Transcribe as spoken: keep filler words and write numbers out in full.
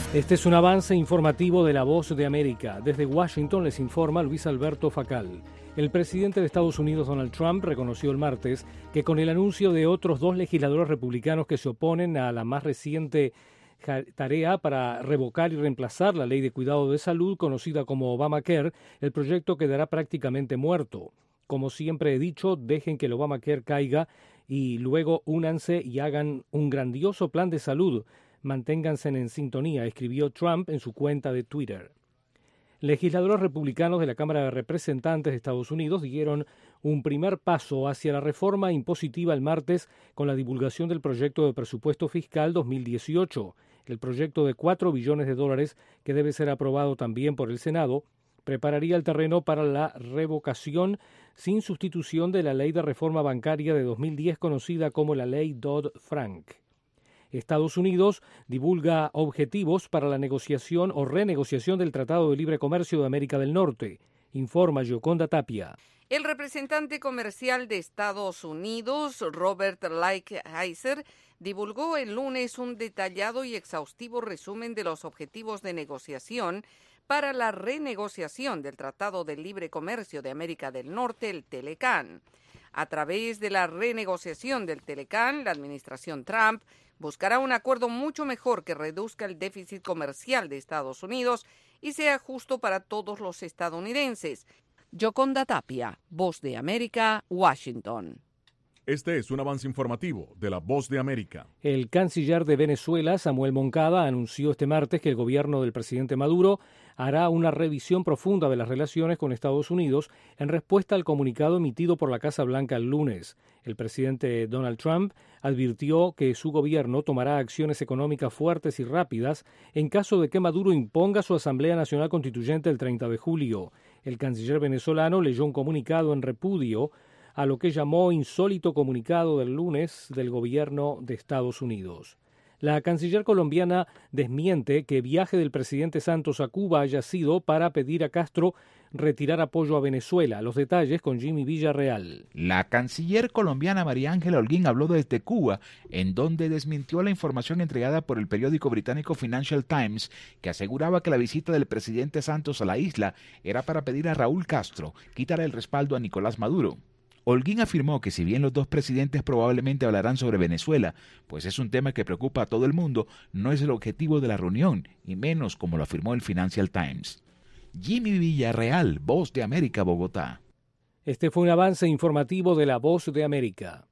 Este es un avance informativo de La Voz de América. Desde Washington les informa Luis Alberto Facal. El presidente de Estados Unidos, Donald Trump, reconoció el martes que con el anuncio de otros dos legisladores republicanos que se oponen a la más reciente tarea para revocar y reemplazar la ley de cuidado de salud conocida como Obamacare, el proyecto quedará prácticamente muerto. Como siempre he dicho, dejen que el Obamacare caiga y luego únanse y hagan un grandioso plan de salud. Manténganse en sintonía, escribió Trump en su cuenta de Twitter. Legisladores republicanos de la Cámara de Representantes de Estados Unidos dieron un primer paso hacia la reforma impositiva el martes con la divulgación del proyecto de presupuesto fiscal dos mil dieciocho. El proyecto de cuatro billones de dólares, que debe ser aprobado también por el Senado, prepararía el terreno para la revocación sin sustitución de la ley de reforma bancaria de dos mil diez conocida como la ley Dodd-Frank. Estados Unidos divulga objetivos para la negociación o renegociación del Tratado de Libre Comercio de América del Norte, informa Yoconda Tapia. El representante comercial de Estados Unidos, Robert Lighthizer, divulgó el lunes un detallado y exhaustivo resumen de los objetivos de negociación para la renegociación del Tratado de Libre Comercio de América del Norte, el TELECAN. A través de la renegociación del TELECAN, la administración Trump buscará un acuerdo mucho mejor que reduzca el déficit comercial de Estados Unidos y sea justo para todos los estadounidenses. Yoconda Tapia, Voz de América, Washington. Este es un avance informativo de La Voz de América. El canciller de Venezuela, Samuel Moncada, anunció este martes que el gobierno del presidente Maduro hará una revisión profunda de las relaciones con Estados Unidos en respuesta al comunicado emitido por la Casa Blanca el lunes. El presidente Donald Trump advirtió que su gobierno tomará acciones económicas fuertes y rápidas en caso de que Maduro imponga su Asamblea Nacional Constituyente el treinta de julio. El canciller venezolano leyó un comunicado en repudio a lo que llamó insólito comunicado del lunes del gobierno de Estados Unidos. La canciller colombiana desmiente que viaje del presidente Santos a Cuba haya sido para pedir a Castro retirar apoyo a Venezuela. Los detalles con Jimmy Villarreal. La canciller colombiana María Ángela Holguín habló desde Cuba, en donde desmintió la información entregada por el periódico británico Financial Times, que aseguraba que la visita del presidente Santos a la isla era para pedir a Raúl Castro quitar el respaldo a Nicolás Maduro. Holguín afirmó que si bien los dos presidentes probablemente hablarán sobre Venezuela, pues es un tema que preocupa a todo el mundo, no es el objetivo de la reunión, y menos como lo afirmó el Financial Times. Jimmy Villarreal, Voz de América, Bogotá. Este fue un avance informativo de La Voz de América.